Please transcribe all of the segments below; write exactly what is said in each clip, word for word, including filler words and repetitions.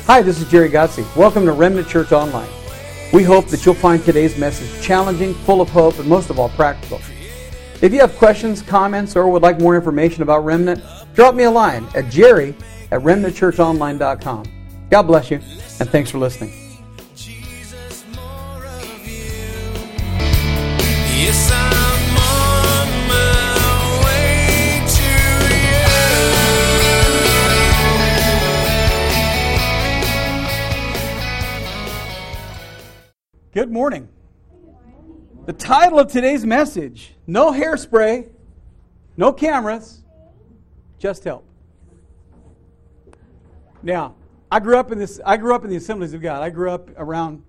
Hi, this is Jerry Gotze. Welcome to Remnant Church Online. We hope that you'll find today's message challenging, full of hope, and most of all, practical. If you have questions, comments, or would like more information about Remnant, drop me a line at jerry at remnant church online dot com. God bless you, and thanks for listening. Jesus, more of you. Yes, I'm on my way to you. Good morning. The title of today's message, no hairspray, no cameras, just help. Now, I grew up in this I grew up in the Assemblies of God. I grew up around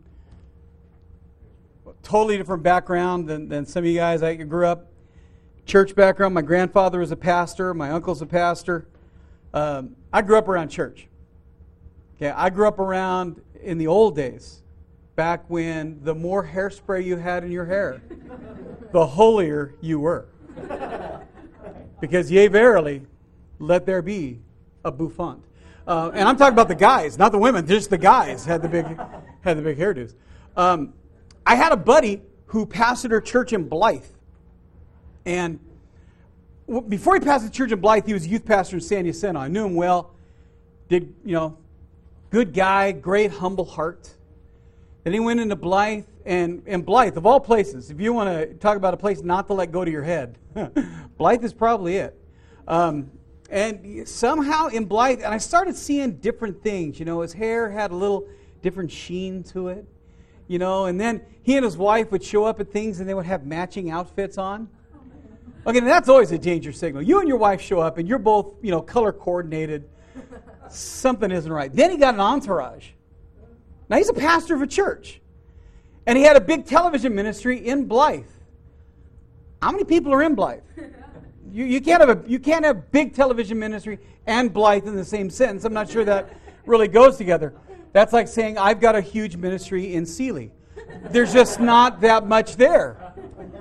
a totally different background than, than some of you guys. I grew up church background. My grandfather was a pastor, my uncle's a pastor. Um, I grew up around church. Okay, I grew up around in the old days. Back when the more hairspray you had in your hair, the holier you were. Because yea, verily, let there be a bouffant. Uh, and I'm talking about the guys, not the women. Just the guys had the big, had the big hairdos. Um, I had a buddy who pastored a church in Blythe, and w- before he pastored the church in Blythe, he was a youth pastor in San Jacinto. I knew him well. Did you know? Good guy, great humble heart. Then he went into Blythe, and, and Blythe, of all places, if you want to talk about a place not to let go to your head, Blythe is probably it. Um, and somehow in Blythe, and I started seeing different things. You know, his hair had a little different sheen to it. You know, and then he and his wife would show up at things, and they would have matching outfits on. Okay, and that's always a danger signal. You and your wife show up, and you're both, you know, color coordinated. Something isn't right. Then he got an entourage. Now, he's a pastor of a church, and he had a big television ministry in Blythe. How many people are in Blythe? You, you can't have a you can't have big television ministry and Blythe in the same sentence. I'm not sure that really goes together. That's like saying, I've got a huge ministry in Sealy. There's just not that much there.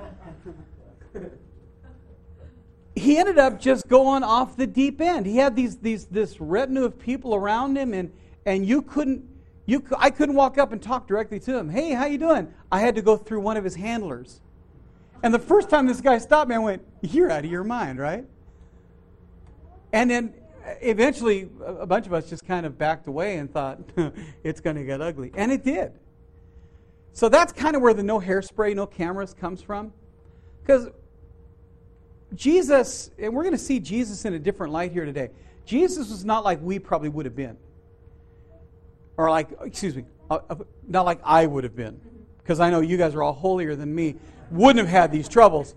He ended up just going off the deep end. He had these these this retinue of people around him, and, and you couldn't You, I couldn't walk up and talk directly to him. Hey, how you doing? I had to go through one of his handlers. And the first time this guy stopped me, I went, you're out of your mind, right? And then eventually a bunch of us just kind of backed away and thought, it's going to get ugly. And it did. So that's kind of where the no hairspray, no cameras comes from. Because Jesus, and we're going to see Jesus in a different light here today. Jesus was not like we probably would have been. Or like, excuse me, uh, not like I would have been. Because I know you guys are all holier than me. Wouldn't have had these troubles.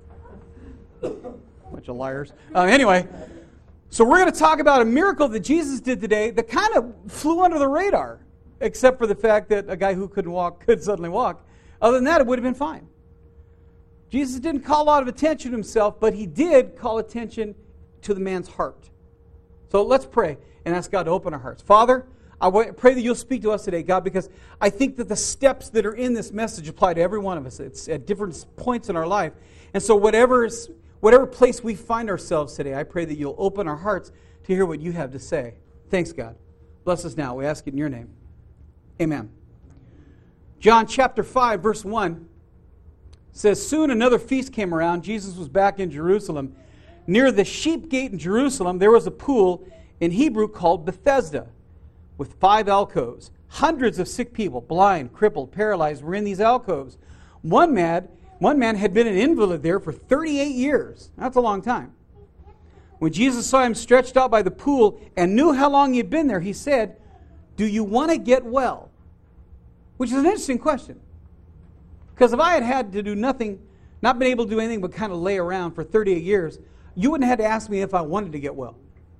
Bunch of liars. Uh, anyway, so we're going to talk about a miracle that Jesus did today that kind of flew under the radar. Except for the fact that a guy who couldn't walk could suddenly walk. Other than that, it would have been fine. Jesus didn't call a lot of attention to himself, but he did call attention to the man's heart. So let's pray and ask God to open our hearts. Father, I pray that you'll speak to us today, God, because I think that the steps that are in this message apply to every one of us. It's at different points in our life. And so whatever, is, whatever place we find ourselves today, I pray that you'll open our hearts to hear what you have to say. Thanks, God. Bless us now. We ask it in your name. Amen. John chapter five, verse one says, soon another feast came around. Jesus was back in Jerusalem. Near the sheep gate in Jerusalem, there was a pool in Hebrew called Bethesda, with five alcoves. Hundreds of sick people, blind, crippled, paralyzed, were in these alcoves. One man, one man had been an invalid there for thirty-eight years. That's a long time. When Jesus saw him stretched out by the pool and knew how long he had been there, he said, do you want to get well? Which is an interesting question. Because if I had had to do nothing, not been able to do anything but kind of lay around for thirty-eight years, you wouldn't have had to ask me if I wanted to get well.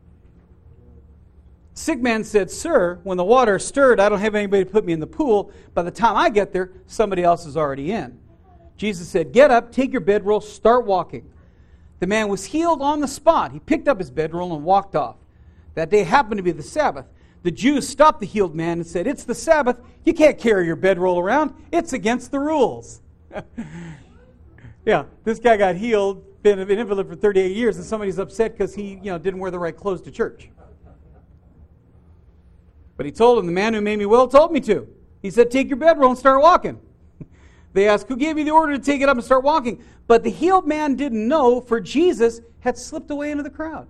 Sick man said, sir, when the water is stirred, I don't have anybody to put me in the pool. By the time I get there, somebody else is already in. Jesus said, get up, take your bedroll, start walking. The man was healed on the spot. He picked up his bedroll and walked off. That day happened to be the Sabbath. The Jews stopped the healed man and said, it's the Sabbath. You can't carry your bedroll around. It's against the rules. Yeah, this guy got healed, been an invalid for thirty-eight years, and somebody's upset because he, you know, didn't wear the right clothes to church. But he told him, the man who made me well told me to. He said, take your bedroll and start walking. They asked, who gave you the order to take it up and start walking? But the healed man didn't know, for Jesus had slipped away into the crowd.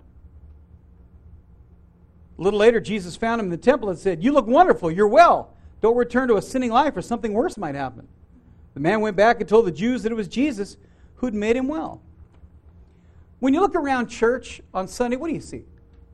A little later, Jesus found him in the temple and said, you look wonderful, you're well. Don't return to a sinning life or something worse might happen. The man went back and told the Jews that it was Jesus who'd made him well. When you look around church on Sunday, what do you see?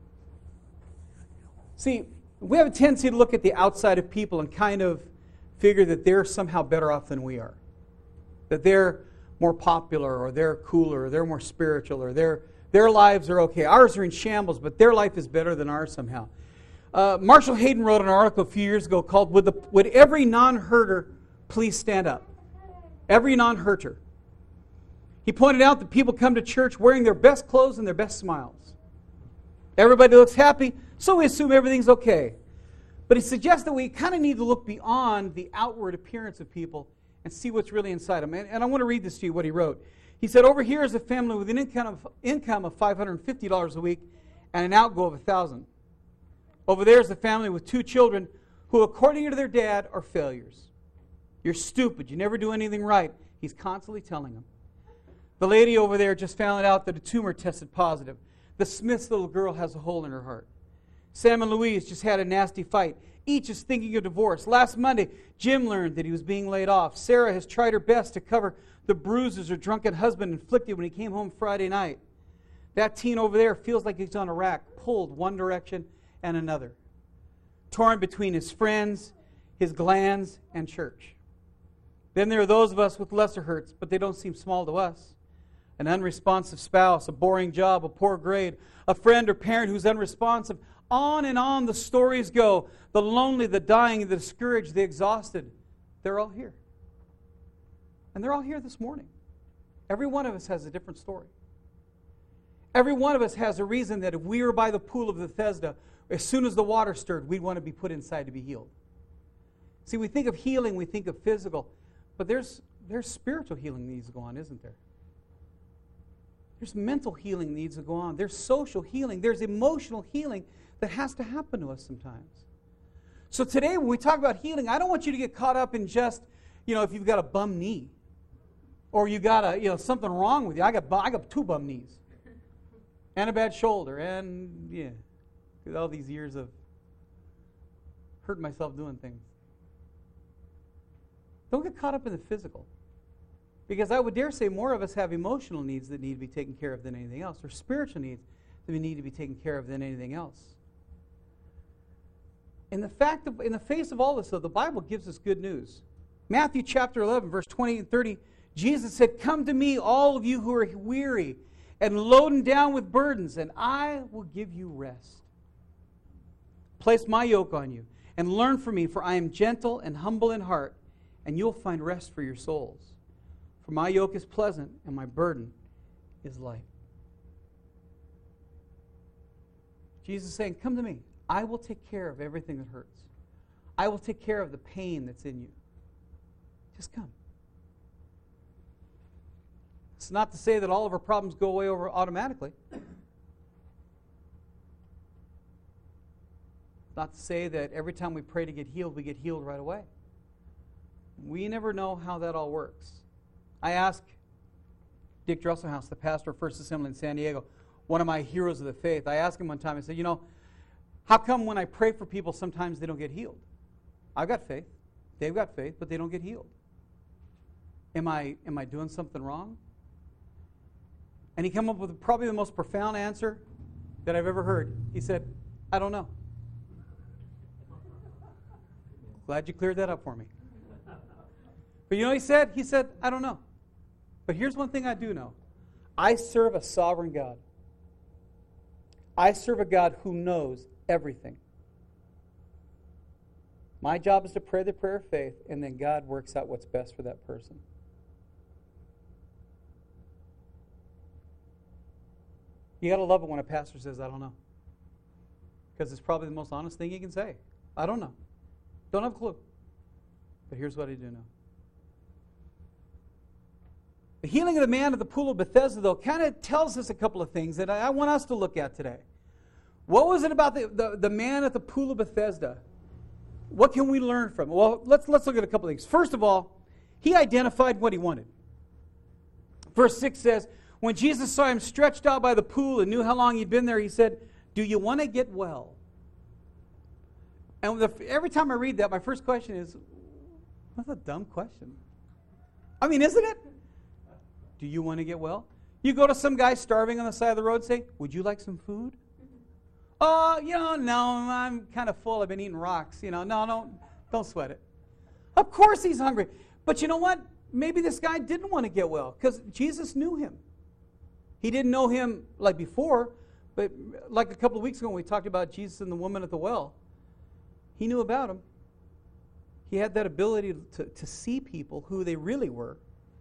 See, we have a tendency to look at the outside of people and kind of figure that they're somehow better off than we are. That they're more popular, or they're cooler, or they're more spiritual, or their their lives are okay. Ours are in shambles, but their life is better than ours somehow. Uh, Marshall Hayden wrote an article a few years ago called, Would, the, Would Every Non-Hurter Please Stand Up? Every non-hurter. He pointed out that people come to church wearing their best clothes and their best smiles. Everybody looks happy, so we assume everything's okay. But he suggests that we kind of need to look beyond the outward appearance of people and see what's really inside them. And, and I want to read this to you, what he wrote. He said, over here is a family with an income of, income of five hundred fifty dollars a week and an outgo of one thousand dollars. Over there is a family with two children who, according to their dad, are failures. You're stupid. You never do anything right. He's constantly telling them. The lady over there just found out that a tumor tested positive. The Smith's little girl has a hole in her heart. Sam and Louise just had a nasty fight. Each is thinking of divorce. Last Monday, Jim learned that he was being laid off. Sarah has tried her best to cover the bruises her drunken husband inflicted when he came home Friday night. That teen over there feels like he's on a rack, pulled one direction and another. Torn between his friends, his glands, and church. Then there are those of us with lesser hurts, but they don't seem small to us. An unresponsive spouse, a boring job, a poor grade, a friend or parent who's unresponsive. On and on the stories go. The lonely, the dying, the discouraged, the exhausted. They're all here. And they're all here this morning. Every one of us has a different story. Every one of us has a reason that if we were by the pool of Bethesda, as soon as the water stirred, we'd want to be put inside to be healed. See, we think of healing, we think of physical, but there's, there's spiritual healing that needs to go on, isn't there? There's mental healing that needs to go on. There's social healing. There's emotional healing that has to happen to us sometimes. So today when we talk about healing, I don't want you to get caught up in just, you know, if you've got a bum knee or you got a, you know, something wrong with you. I got I got two bum knees and a bad shoulder and yeah, all these years of hurting myself doing things. Don't get caught up in the physical. Because I would dare say more of us have emotional needs that need to be taken care of than anything else, or spiritual needs that we need to be taken care of than anything else. In the fact of, in the face of all this, though, the Bible gives us good news. Matthew chapter eleven, verse twenty and thirty, Jesus said, come to me, all of you who are weary and loaded down with burdens, and I will give you rest. Place my yoke on you and learn from me, for I am gentle and humble in heart, and you'll find rest for your souls. For my yoke is pleasant and my burden is light. Jesus is saying, come to me. I will take care of everything that hurts. I will take care of the pain that's in you. Just come. It's not to say that all of our problems go away over automatically. Not to say that every time we pray to get healed, we get healed right away. We never know how that all works. I asked Dick Dresselhaus, the pastor of First Assembly in San Diego, one of my heroes of the faith. I asked him one time, I said, you know, how come when I pray for people, sometimes they don't get healed? I've got faith. They've got faith, but they don't get healed. Am I, am I doing something wrong? And he came up with probably the most profound answer that I've ever heard. He said, I don't know. Glad you cleared that up for me. But you know what he said? He said, I don't know. But here's one thing I do know. I serve a sovereign God. I serve a God who knows everything. My job is to pray the prayer of faith, and then God works out what's best for that person. You got to love it when a pastor says, I don't know. Because it's probably the most honest thing he can say. I don't know. Don't have a clue. But here's what I do know. The healing of the man at the pool of Bethesda, though, kind of tells us a couple of things that I, I want us to look at today. What was it about the, the, the man at the pool of Bethesda What can we learn from it? Well, let's, let's look at a couple things. First of all, he identified what he wanted. Verse six says, when Jesus saw him stretched out by the pool and knew how long he'd been there, he said, do you want to get well? And the, every time I read that, my first question is, that's a dumb question. I mean, isn't it? Do you want to get well? You go to some guy starving on the side of the road and say, would you like some food? Oh, you know, no, I'm kind of full. I've been eating rocks. You know, no, don't, don't sweat it. Of course he's hungry. But you know what? Maybe this guy didn't want to get well because Jesus knew him. He didn't know him like before, but like a couple of weeks ago when we talked about Jesus and the woman at the well, he knew about him. He had that ability to, to see people who they really were.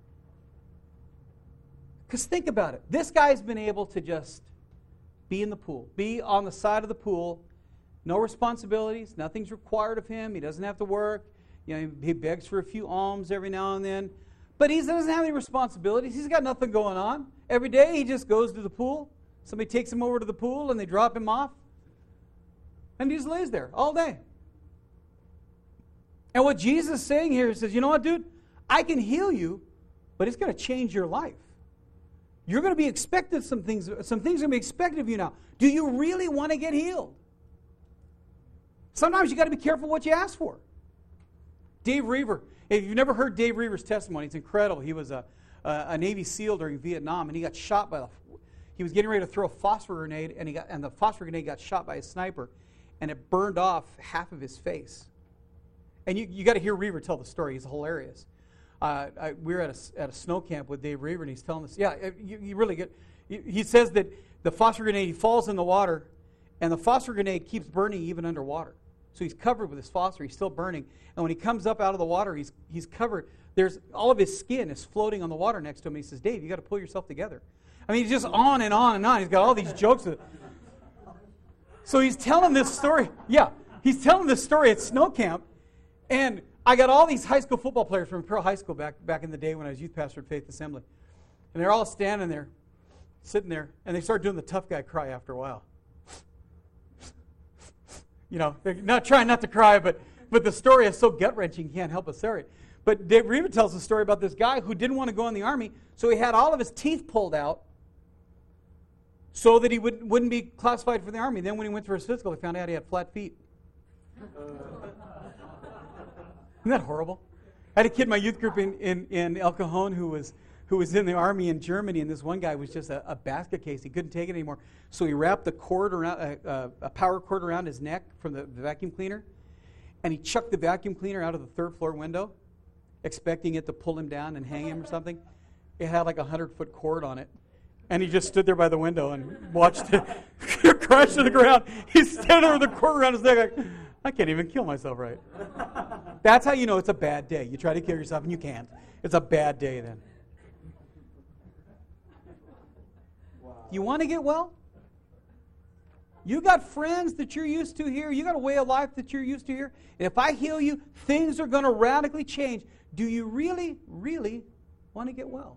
Because think about it. This guy's been able to just be in the pool, be on the side of the pool, no responsibilities, nothing's required of him. He doesn't have to work. You know, he begs for a few alms every now and then. But he doesn't have any responsibilities. He's got nothing going on. Every day he just goes to the pool. Somebody takes him over to the pool and they drop him off. And he just lays there all day. And what Jesus is saying here, he says, you know what, dude? I can heal you, but it's going to change your life. You're going to be expected some things. Some things are going to be expected of you now. Do you really want to get healed? Sometimes you got to be careful what you ask for. Dave Reaver. If you've never heard Dave Reaver's testimony, it's incredible. He was a, a, a Navy SEAL during Vietnam, and he got shot by the. He was getting ready to throw a phosphor grenade, and he got and the phosphor grenade got shot by a sniper, and it burned off half of his face. And you you got to hear Reaver tell the story. He's hilarious. Uh, I, we were at a, at a snow camp with Dave Reaver, and he's telling us, yeah, you, you really get. He says that the phosphor grenade, he falls in the water, and the phosphor grenade keeps burning even underwater. So he's covered with his phosphor. He's still burning. And when he comes up out of the water, he's he's covered. There's all of his skin is floating on the water next to him. He says, Dave, you got to pull yourself together. I mean, he's just on and on and on. He's got all these jokes. So he's telling this story. Yeah, he's telling this story at snow camp. And I got all these high school football players from Imperial High School back, back in the day when I was youth pastor at Faith Assembly. And they're all standing there, sitting there, and they start doing the tough guy cry after a while. You know, they're not trying not to cry, but but the story is so gut-wrenching, you can't help but say it. But Dave Reaver tells a story about this guy who didn't want to go in the Army, so he had all of his teeth pulled out so that he would, wouldn't be classified for the Army. Then when he went for his physical, he found out he had flat feet. Isn't that horrible? I had a kid in my youth group in, in, in El Cajon who was who was in the Army in Germany, and this one guy was just a, a basket case. He couldn't take it anymore. So he wrapped a cord around a, a, a power cord around his neck from the, the vacuum cleaner, and he chucked the vacuum cleaner out of the third floor window, expecting it to pull him down and hang him or something. It had like a hundred-foot cord on it. And he just stood there by the window and watched it crash to the ground. He's standing there with the cord around his neck like, I can't even kill myself right. That's how you know it's a bad day. You try to kill yourself and you can't. It's a bad day then. You want to get well? You got friends that you're used to here. You got a way of life that you're used to here. And if I heal you, things are going to radically change. Do you really, really want to get well?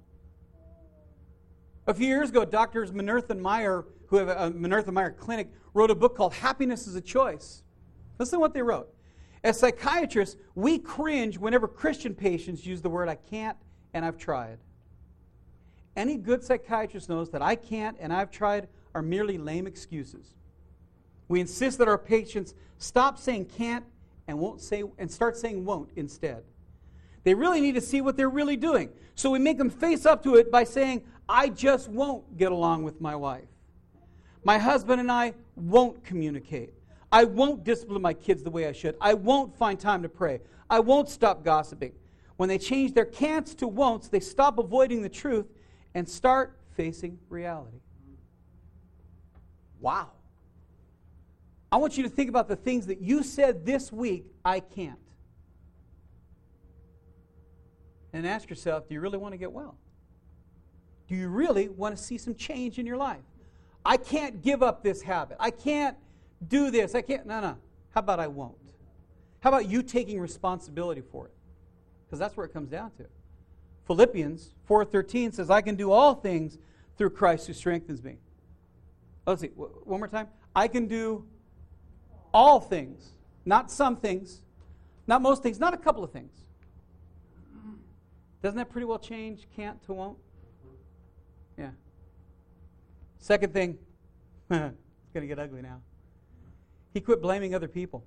A few years ago, Doctors Minerth and Meyer, who have a Minerth and Meyer clinic, wrote a book called Happiness is a Choice. Listen to what they wrote. As psychiatrists, we cringe whenever Christian patients use the word I can't and I've tried. Any good psychiatrist knows that I can't and I've tried are merely lame excuses. We insist that our patients stop saying can't and won't say and start saying won't instead. They really need to see what they're really doing. So we make them face up to it by saying, I just won't get along with my wife. My husband and I won't communicate. I won't discipline my kids the way I should. I won't find time to pray. I won't stop gossiping. When they change their can'ts to won'ts, they stop avoiding the truth and start facing reality. Wow. I want you to think about the things that you said this week, I can't. And ask yourself, do you really want to get well? Do you really want to see some change in your life? I can't give up this habit. I can't do this. I can't. No, no. How about I won't? How about you taking responsibility for it? Because that's where it comes down to. Philippians four thirteen says, I can do all things through Christ who strengthens me. Let's see. One more time. I can do all things. Not some things. Not most things, not a couple of things. Doesn't that pretty well change can't to won't? Yeah. Second thing, it's going to get ugly now. He quit blaming other people.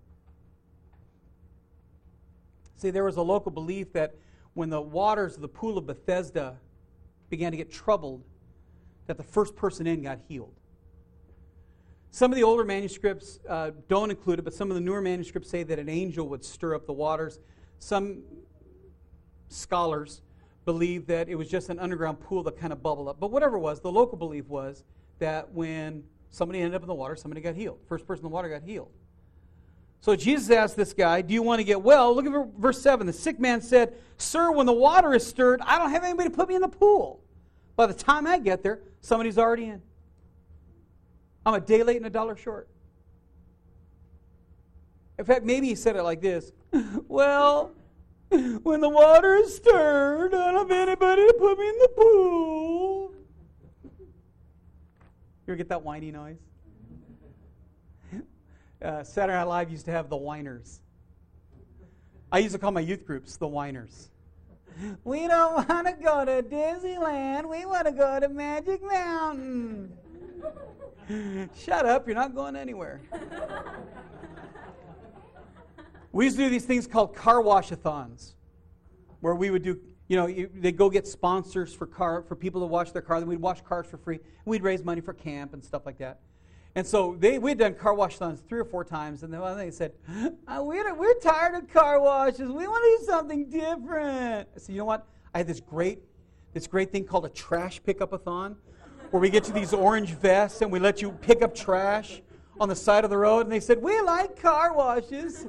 See, there was a local belief that when the waters of the pool of Bethesda began to get troubled, that the first person in got healed. Some of the older manuscripts uh, don't include it, but some of the newer manuscripts say that an angel would stir up the waters. Some scholars believe that it was just an underground pool that kind of bubbled up. But whatever it was, the local belief was that when somebody ended up in the water, somebody got healed. First person in the water got healed. So Jesus asked this guy, do you want to get well? Look at verse seven. The sick man said, Sir, when the water is stirred, I don't have anybody to put me in the pool. By the time I get there, somebody's already in. I'm a day late and a dollar short. In fact, maybe he said it like this. Well, when the water is stirred, I don't have anybody to put me in the pool. You ever get that whiny noise? Uh, Saturday Night Live used to have the whiners. I used to call my youth groups the whiners. We don't want to go to Disneyland. We want to go to Magic Mountain. Shut up, you're not going anywhere. We used to do these things called car wash-a-thons, where we would do, you know, you, they'd go get sponsors for car for people to wash their car, then we'd wash cars for free. We'd raise money for camp and stuff like that. And so they we'd done car wash-a-thons three or four times, and then one thing they said, oh, we're, we're tired of car washes. We want to do something different. I said, you know what? I had this great, this great thing called a trash pick-up-a-thon, where we get you these orange vests and we let you pick up trash on the side of the road. And they said, we like car washes.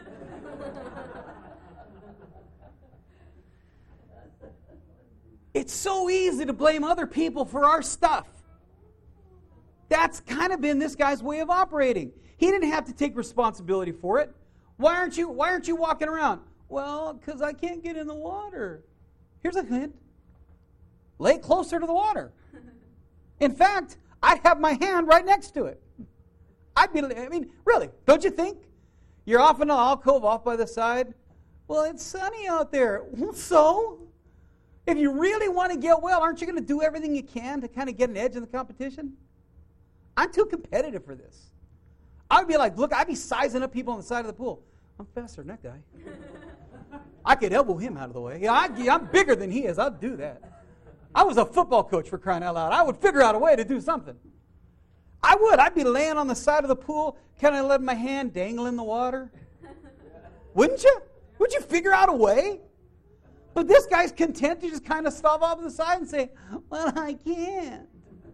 It's so easy to blame other people for our stuff. That's kind of been this guy's way of operating. He didn't have to take responsibility for it. Why aren't you, why aren't you walking around? Well, because I can't get in the water. Here's a hint. Lay closer to the water. In fact, I'd have my hand right next to it. I'd be, I mean, really, don't you think? You're off in an alcove off by the side. Well, it's sunny out there. So? If you really want to get well, aren't you going to do everything you can to kind of get an edge in the competition? I'm too competitive for this. I'd be like, look, I'd be sizing up people on the side of the pool. I'm faster than that guy. I could elbow him out of the way. Yeah, I, I'm bigger than he is. I'd do that. I was a football coach, for crying out loud. I would figure out a way to do something. I would. I'd be laying on the side of the pool, kind of letting my hand dangle in the water. Wouldn't you? Would you figure out a way? But this guy's content to just kind of stop off to the side and say, well, I can't.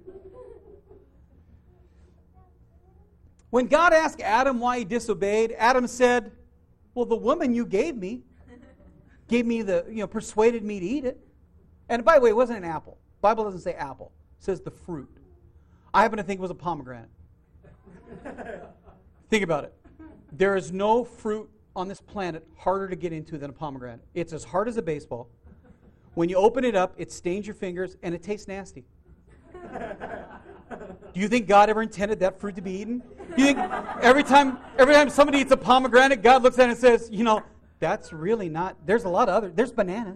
When God asked Adam why he disobeyed, Adam said, well, the woman you gave me, gave me the, you know, persuaded me to eat it. And by the way, it wasn't an apple. The Bible doesn't say apple. It says the fruit. I happen to think it was a pomegranate. Think about it. There is no fruit on this planet harder to get into than a pomegranate. It's as hard as a baseball. When you open it up, it stains your fingers and it tastes nasty. Do you think God ever intended that fruit to be eaten? Do you think every time every time somebody eats a pomegranate, God looks at it and says, you know, that's really not, there's a lot of other, there's bananas.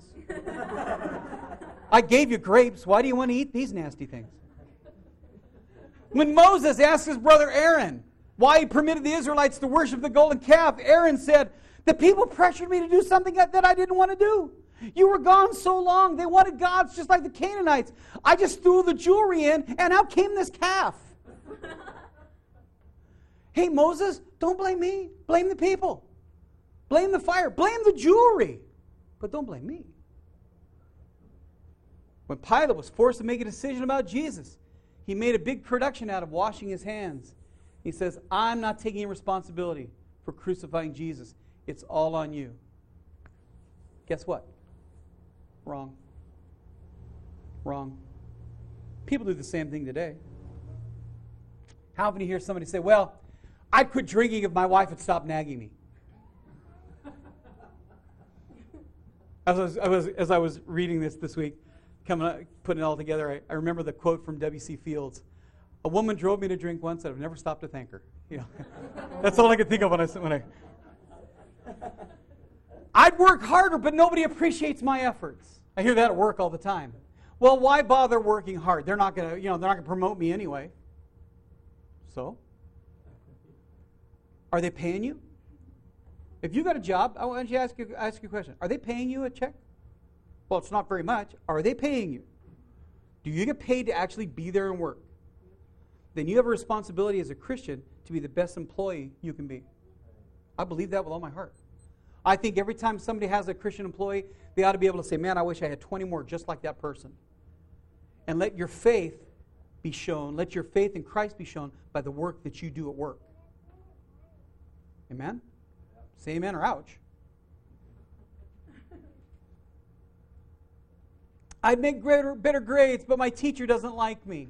I gave you grapes. Why do you want to eat these nasty things? When Moses asked his brother Aaron why he permitted the Israelites to worship the golden calf, Aaron said, the people pressured me to do something that, that I didn't want to do. You were gone so long. They wanted gods just like the Canaanites. I just threw the jewelry in, and out came this calf. Hey, Moses, don't blame me. Blame the people. Blame the fire. Blame the jewelry. But don't blame me. When Pilate was forced to make a decision about Jesus, he made a big production out of washing his hands. He says, I'm not taking responsibility for crucifying Jesus. It's all on you. Guess what? Wrong. Wrong. People do the same thing today. How often do you hear somebody say, well, I'd quit drinking if my wife would stop nagging me? As I was, I was, as I was reading this this week, coming up, putting it all together, I, I remember the quote from W C Fields. A woman drove me to drink once, and I've never stopped to thank her. You know, that's all I could think of when I when I. work harder, but nobody appreciates my efforts. I hear that at work all the time. Well, why bother working hard? They're not going to, you know, they're not going to promote me anyway. So, are they paying you? If you got a job, I want you to ask you ask you a question. Are they paying you a check? Well, it's not very much. Are they paying you? Do you get paid to actually be there and work? Then you have a responsibility as a Christian to be the best employee you can be. I believe that with all my heart. I think every time somebody has a Christian employee, they ought to be able to say, man, I wish I had twenty more just like that person. And let your faith be shown, let your faith in Christ be shown by the work that you do at work. Amen? Say amen or ouch. I make greater, better grades, but my teacher doesn't like me.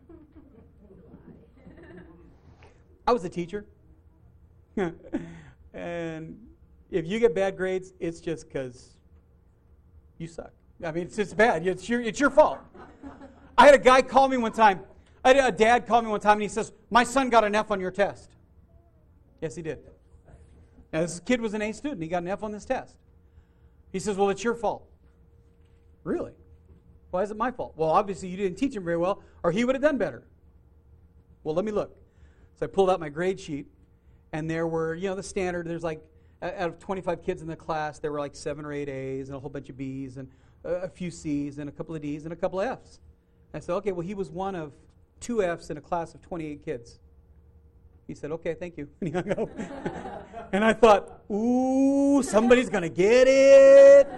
I was a teacher. And if you get bad grades, it's just because you suck. I mean, it's just bad. It's your, it's your fault. I had a guy call me one time. I had a dad call me one time, and he says, my son got an F on your test. Yes, he did. Now, this kid was an A student. He got an F on this test. He says, well, it's your fault. Really? Why is it my fault? Well, obviously you didn't teach him very well, or he would have done better. Well, let me look. So I pulled out my grade sheet, and there were, you know, the standard. There's like, out of twenty-five kids in the class, there were like seven or eight A's and a whole bunch of B's and a few C's and a couple of D's and a couple of F's. I said, okay, well, he was one of two F's in a class of twenty-eight kids. He said, okay, thank you. And he hung up. And I thought, ooh, somebody's going to get it.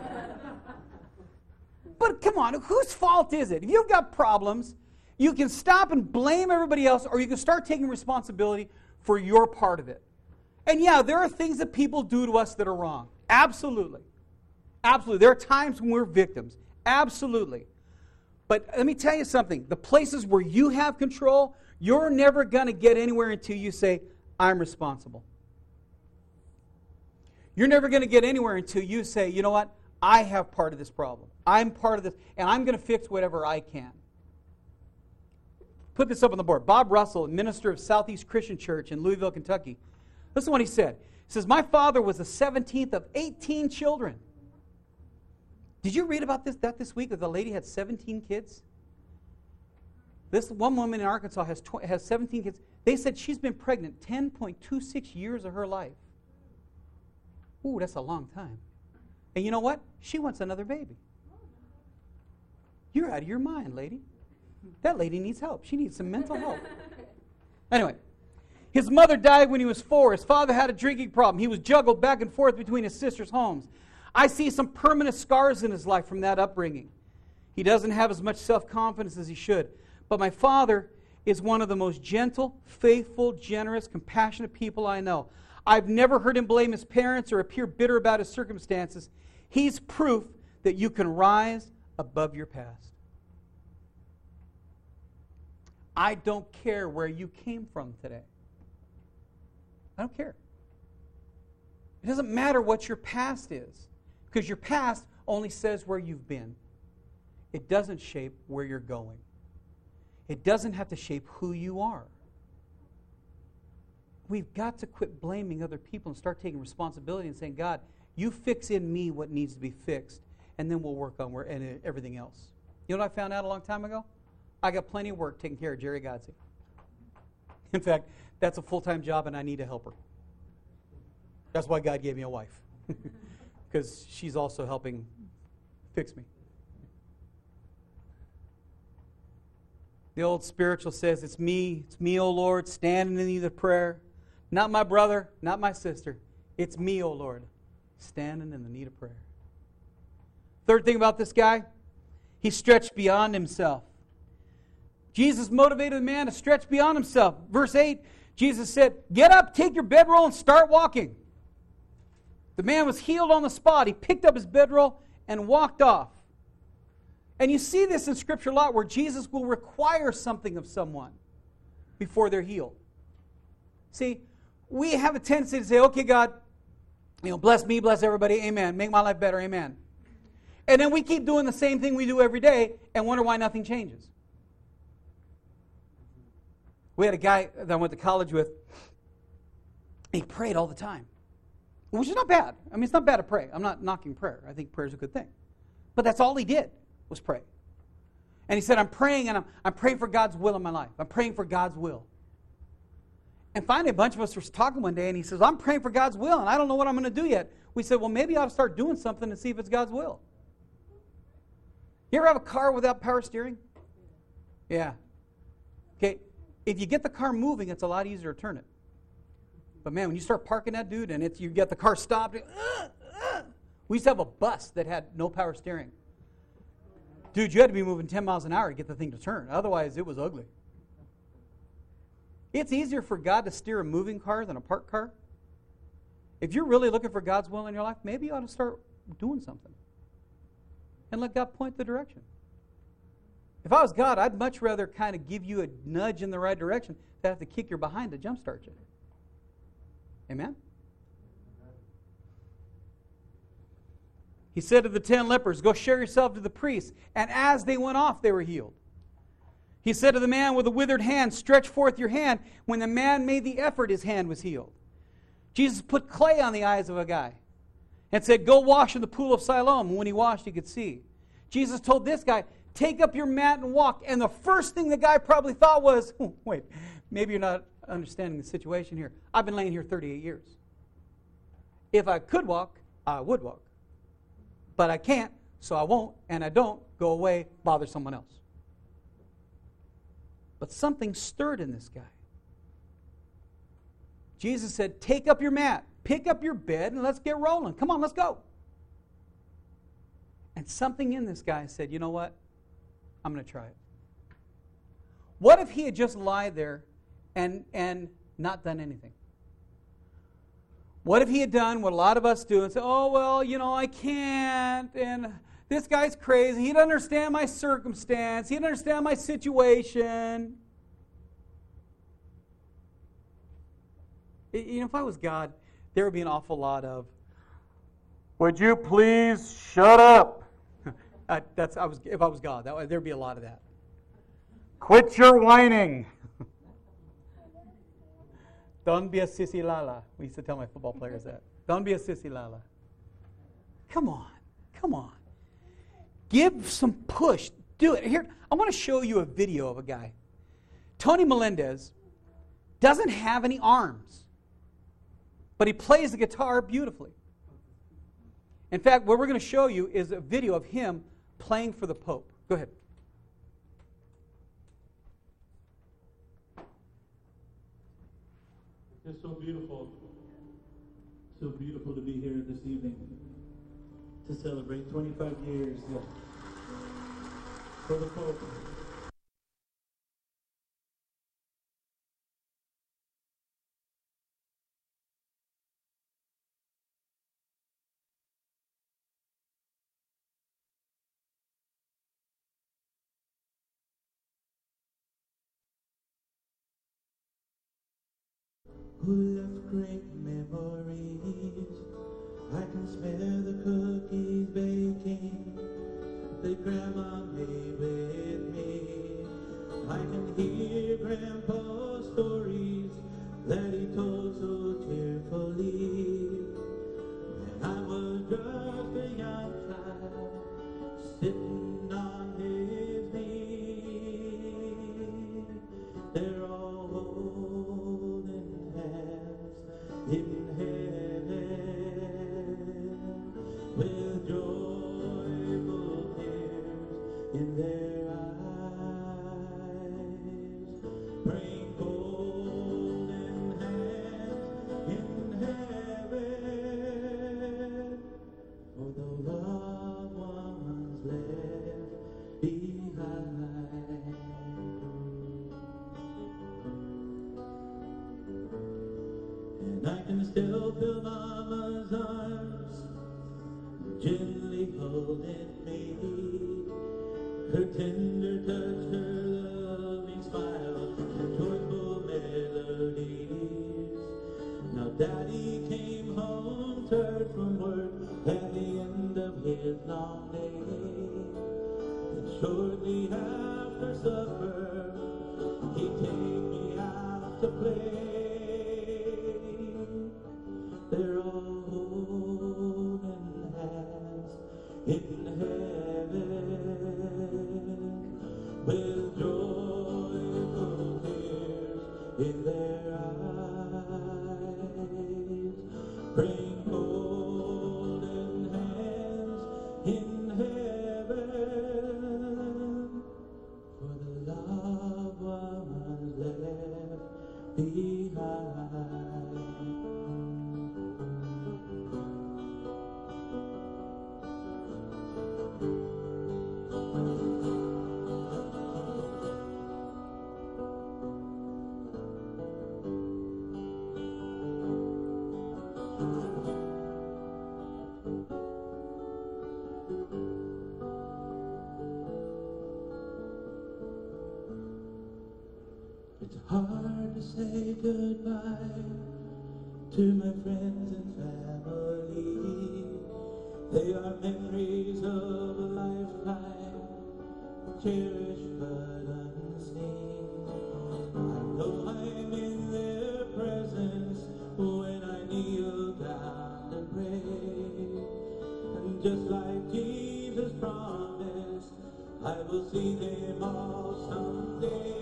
But come on, whose fault is it? If you've got problems, you can stop and blame everybody else, or you can start taking responsibility for your part of it. And yeah, there are things that people do to us that are wrong. Absolutely. Absolutely. There are times when we're victims. Absolutely. But let me tell you something. The places where you have control, you're never going to get anywhere until you say, I'm responsible. You're never going to get anywhere until you say, you know what? I have part of this problem. I'm part of this, and I'm going to fix whatever I can. Put this up on the board. Bob Russell, minister of Southeast Christian Church in Louisville, Kentucky. Listen to what he said. He says, my father was the seventeenth of eighteen children. Did you read about this that this week, that the lady had seventeen kids? This one woman in Arkansas has, tw- has seventeen kids. They said she's been pregnant ten point two six years of her life. Ooh, that's a long time. And you know what? She wants another baby. You're out of your mind, lady. That lady needs help. She needs some mental help. Anyway, his mother died when he was four. His father had a drinking problem. He was juggled back and forth between his sisters' homes. I see some permanent scars in his life from that upbringing. He doesn't have as much self-confidence as he should. But my father is one of the most gentle, faithful, generous, compassionate people I know. I've never heard him blame his parents or appear bitter about his circumstances. He's proof that you can rise above your past. I don't care where you came from today. I don't care. It doesn't matter what your past is, because your past only says where you've been. It doesn't shape where you're going. It doesn't have to shape who you are. We've got to quit blaming other people and start taking responsibility and saying, God, you fix in me what needs to be fixed, and then we'll work on where, and everything else. You know what I found out a long time ago? I got plenty of work taking care of Jerry Godsey. In fact, that's a full-time job, and I need a helper. That's why God gave me a wife, because she's also helping fix me. The old spiritual says, it's me, it's me, O Lord, standing in need of prayer. Not my brother, not my sister. It's me, O Lord, standing in the need of prayer. Third thing about this guy, he stretched beyond himself. Jesus motivated the man to stretch beyond himself. Verse eight, Jesus said, get up, take your bedroll, and start walking. The man was healed on the spot. He picked up his bedroll and walked off. And you see this in Scripture a lot, where Jesus will require something of someone before they're healed. See, we have a tendency to say, okay, God, you know, bless me, bless everybody, amen. Make my life better, amen. And then we keep doing the same thing we do every day and wonder why nothing changes. We had a guy that I went to college with. He prayed all the time. which is not bad. I mean, it's not bad to pray. I'm not knocking prayer. I think prayer is a good thing. But that's all he did was pray. And he said, I'm praying, and I'm, I'm praying for God's will in my life. I'm praying for God's will. And finally, a bunch of us were talking one day, and he says, I'm praying for God's will, and I don't know what I'm going to do yet. We said, well, maybe I ought to start doing something and see if it's God's will. You ever have a car without power steering? Yeah. Okay, if you get the car moving, it's a lot easier to turn it. But man, when you start parking that dude and it's you get the car stopped, uh, uh, we used to have a bus that had no power steering. Dude, you had to be moving ten miles an hour to get the thing to turn. Otherwise, it was ugly. It's easier for God to steer a moving car than a parked car. If you're really looking for God's will in your life, maybe you ought to start doing something. And let God point the direction. If I was God, I'd much rather kind of give you a nudge in the right direction than have to kick your behind to jumpstart you. Amen? He said to the ten lepers, go show yourself to the priests. And as they went off, they were healed. He said to the man with the withered hand, stretch forth your hand. When the man made the effort, his hand was healed. Jesus put clay on the eyes of a guy and said, go wash in the pool of Siloam. And when he washed, he could see. Jesus told this guy, take up your mat and walk. And the first thing the guy probably thought was, oh, wait, maybe you're not understanding the situation here. I've been laying here thirty-eight years. If I could walk, I would walk. But I can't, so I won't, and I don't go away, bother someone else. But something stirred in this guy. Jesus said, take up your mat, pick up your bed, and let's get rolling. Come on, let's go. And something in this guy said, you know what? I'm going to try it. What if he had just lied there and, and not done anything? What if he had done what a lot of us do and said, oh, well, you know, I can't, and this guy's crazy. He doesn't understand my circumstance. He doesn't understand my situation. You know, if I was God, there would be an awful lot of, would you please shut up? uh, that's I was if I was God, that there'd be a lot of that. Quit your whining. Don't be a sissy lala. We used to tell my football players that. Don't be a sissy lala. Come on, come on. Give some push. Do it. Here, I want to show you a video of a guy. Tony Melendez doesn't have any arms, but he plays the guitar beautifully. In fact, what we're going to show you is a video of him playing for the Pope. Go ahead. It's so beautiful, so beautiful to be here this evening to celebrate twenty-five years for the Pope. Who left great memories. I can smell the cookies baking that Grandma made with me. I can hear Grandpa's stories that he told so cheerfully. When I was just a young child, sitting on his knee. They're all holding hands in heaven with joyful tears in their eyes, praying golden hands in heaven for the loved ones left behind. And I can still feel Mama's arms gently holding me, her tender touch, her loving smile, and joyful melodies. Now Daddy came home, tired from work, at the end of his long day. And shortly after supper, he'd take me out to play. They're all in heaven with joyful tears in their eyes, bring golden hands in heaven for the loved ones left behind. It's hard to say goodbye to my friends and family. They are memories of a lifetime, cherished but unseen. I know I'm in their presence when I kneel down and pray. And just like Jesus promised, I will see them all someday.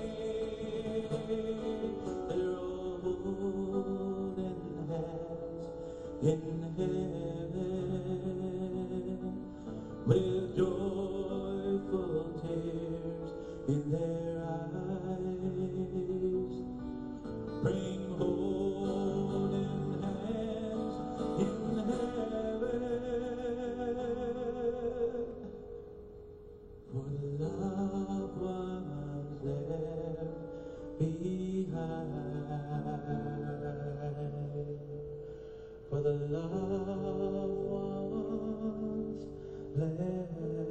They're all holding hands in heaven with joyful tears in their eyes. Bring holding hands in heaven for the loved ones left behind, for the loved ones left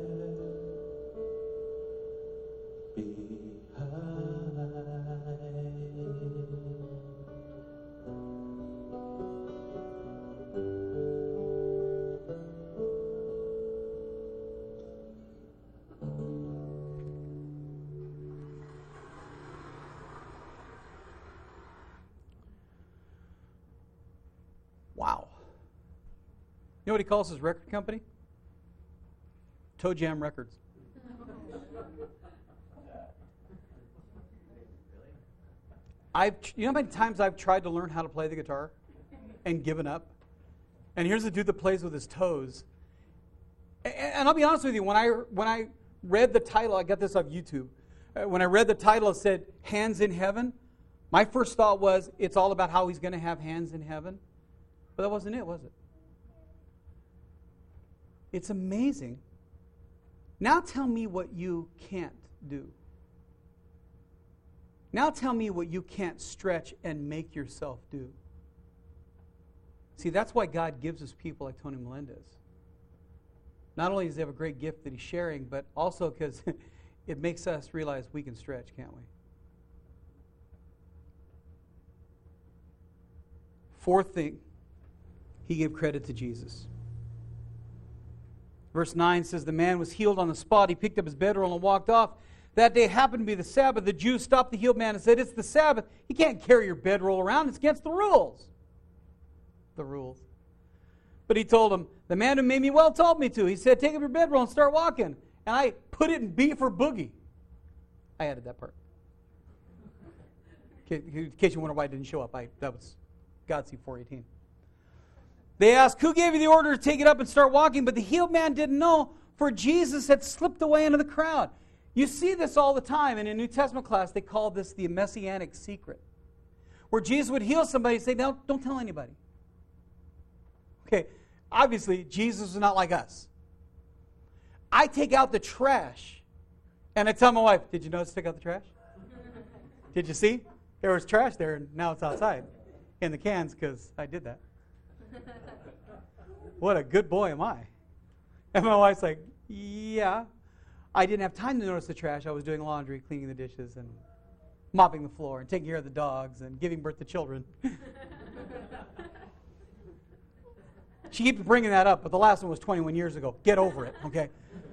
Wow. You know what he calls his record company? Toe Jam Records. I've, you know how many times I've tried to learn how to play the guitar and given up? And here's a dude that plays with his toes. And, and I'll be honest with you, when I when I read the title, I got this off YouTube. Uh, when I read the title, it said "Hands in Heaven." My first thought was it's all about how he's going to have hands in heaven. But that wasn't it, was it? It's amazing. Now tell me what you can't do. Now tell me what you can't stretch and make yourself do. See, that's why God gives us people like Tony Melendez. Not only does he have a great gift that he's sharing, but also because it makes us realize we can stretch, can't we? Fourth thing, he gave credit to Jesus. Verse nine says, the man was healed on the spot. He picked up his bedroll and walked off. That day happened to be the Sabbath. The Jews stopped the healed man and said, it's the Sabbath. You can't carry your bedroll around. It's against the rules. The rules. But he told him, the man who made me well told me to. He said, take up your bedroll and start walking. And I put it in B for boogie. I added that part. In case you wonder why I didn't show up, I, that was God C four eighteen. They asked, who gave you the order to take it up and start walking? But the healed man didn't know, for Jesus had slipped away into the crowd. You see this all the time. In a New Testament class, they call this the messianic secret, where Jesus would heal somebody and say, no, don't tell anybody. Okay, obviously, Jesus is not like us. I take out the trash, and I tell my wife, did you notice I took out the trash? Did you see? There was trash there, and now it's outside in the cans because I did that. What a good boy am I. And my wife's like, yeah. I didn't have time to notice the trash. I was doing laundry, cleaning the dishes, and mopping the floor, and taking care of the dogs, and giving birth to children. She keeps bringing that up, but the last one was twenty-one years ago. Get over it, okay?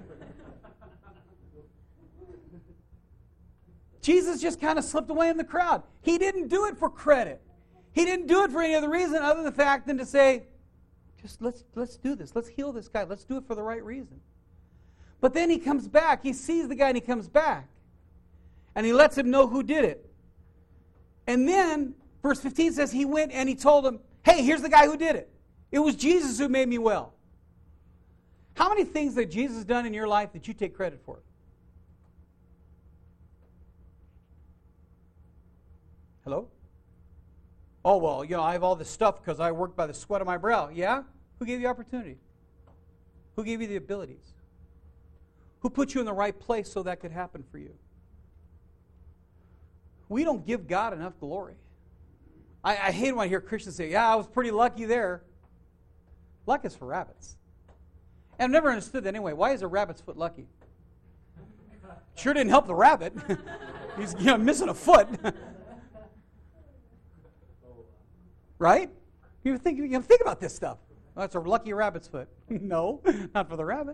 Jesus just kind of slipped away in the crowd. He didn't do it for credit. He didn't do it for any other reason other than the fact than to say, Just let's let's do this. Let's heal this guy. Let's do it for the right reason. But then he comes back. He sees the guy and he comes back. And he lets him know who did it. And then, verse fifteen says he went and he told him, hey, here's the guy who did it. It was Jesus who made me well. How many things that Jesus has done in your life that you take credit for? Hello? Oh, well, you know, I have all this stuff because I worked by the sweat of my brow. Yeah? Who gave you opportunity? Who gave you the abilities? Who put you in the right place so that could happen for you? We don't give God enough glory. I, I hate when I hear Christians say, yeah, I was pretty lucky there. Luck is for rabbits. And I've never understood that anyway. Why is a rabbit's foot lucky? Sure didn't help the rabbit. He's you know, missing a foot. Right? You think, you know, think about this stuff. Oh, that's a lucky rabbit's foot. No, not for the rabbit.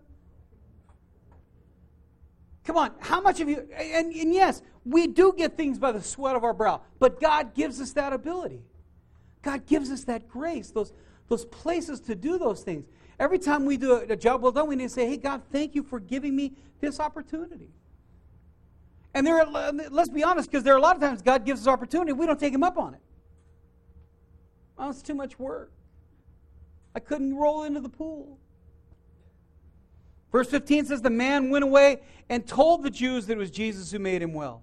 Come on, how much of you, and, and yes, we do get things by the sweat of our brow, but God gives us that ability. God gives us that grace, those, those places to do those things. Every time we do a, a job well done, we need to say, hey, God, thank you for giving me this opportunity. And there, are, let's be honest, because there are a lot of times God gives us opportunity, we don't take Him up on it. Oh, it's too much work. I couldn't roll into the pool. Verse fifteen says, the man went away and told the Jews that it was Jesus who made him well.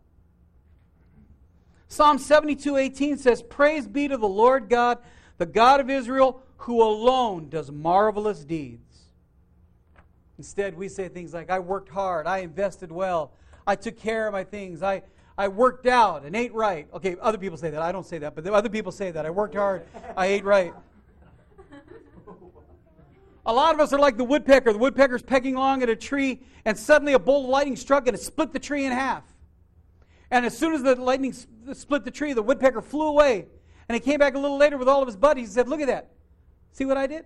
Psalm seventy-two eighteen says, praise be to the Lord God, the God of Israel, who alone does marvelous deeds. Instead, we say things like, I worked hard, I invested well, I took care of my things, I, I worked out and ate right. Okay, other people say that. I don't say that, but other people say that. I worked hard, I ate right. A lot of us are like the woodpecker. The woodpecker's pecking along at a tree, and suddenly a bolt of lightning struck and it split the tree in half. And as soon as the lightning split the tree, the woodpecker flew away. And he came back a little later with all of his buddies and said, look at that. See what I did?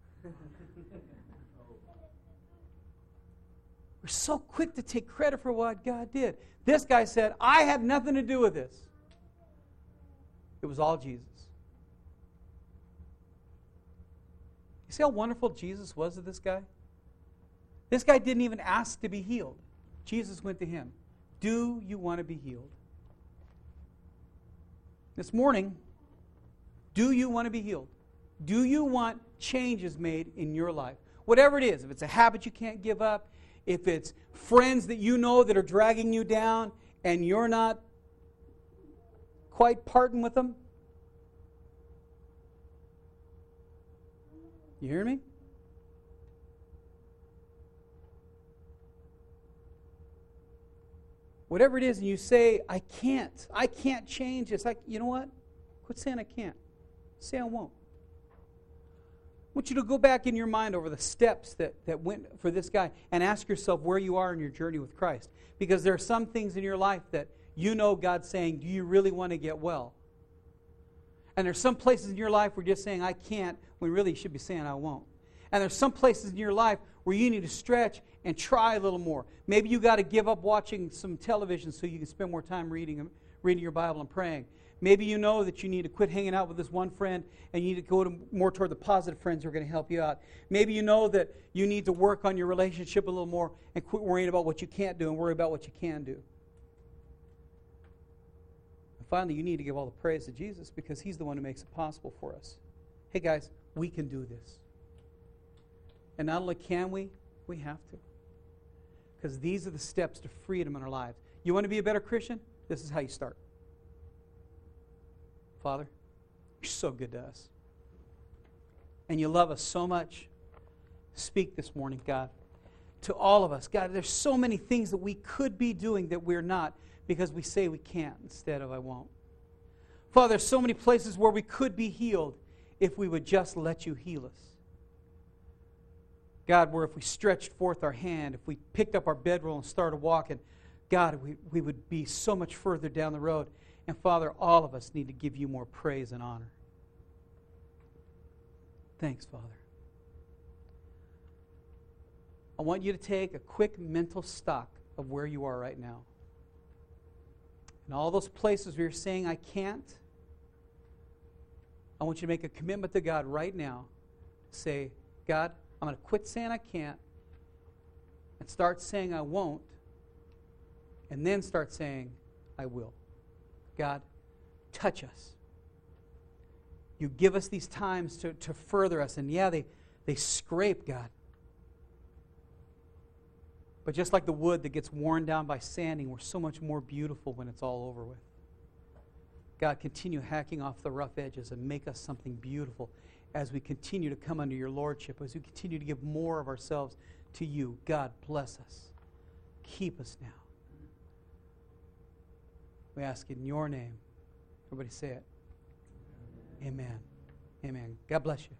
We're so quick to take credit for what God did. This guy said, I had nothing to do with this. It was all Jesus. You see how wonderful Jesus was to this guy? This guy didn't even ask to be healed. Jesus went to him. Do you want to be healed? This morning, do you want to be healed? Do you want changes made in your life? Whatever it is, if it's a habit you can't give up, if it's friends that you know that are dragging you down and you're not quite parting with them. You hear me? Whatever it is, and you say, I can't. I can't change this. Like, you know what? Quit saying I can't. Say I won't. I want you to go back in your mind over the steps that, that went for this guy and ask yourself where you are in your journey with Christ. Because there are some things in your life that you know God's saying, do you really want to get well? And there's some places in your life where you're just saying, I can't, when really you should be saying, I won't. And there's some places in your life where you need to stretch and try a little more. Maybe you got to give up watching some television so you can spend more time reading, reading your Bible and praying. Maybe you know that you need to quit hanging out with this one friend and you need to go to more toward the positive friends who are going to help you out. Maybe you know that you need to work on your relationship a little more and quit worrying about what you can't do and worry about what you can do. Finally, you need to give all the praise to Jesus because He's the one who makes it possible for us. Hey guys, we can do this. And not only can we, we have to. Because these are the steps to freedom in our lives. You want to be a better Christian? This is how you start. Father, you're so good to us. And you love us so much. Speak this morning, God, to all of us. God, there's so many things that we could be doing that we're not, because we say we can't instead of I won't. Father, there's so many places where we could be healed if we would just let you heal us. God, where if we stretched forth our hand, if we picked up our bedroll and started walking, God, we, we would be so much further down the road. And Father, all of us need to give you more praise and honor. Thanks, Father. I want you to take a quick mental stock of where you are right now. And all those places where you're saying, I can't, I want you to make a commitment to God right now say, God, I'm going to quit saying I can't and start saying I won't, and then start saying I will. God, touch us. You give us these times to, to further us, and yeah, they, they scrape, God. But just like the wood that gets worn down by sanding, we're so much more beautiful when it's all over with. God, continue hacking off the rough edges and make us something beautiful as we continue to come under your lordship, as we continue to give more of ourselves to you. God, bless us. Keep us now. We ask it in your name. Everybody say it. Amen. Amen. God bless you.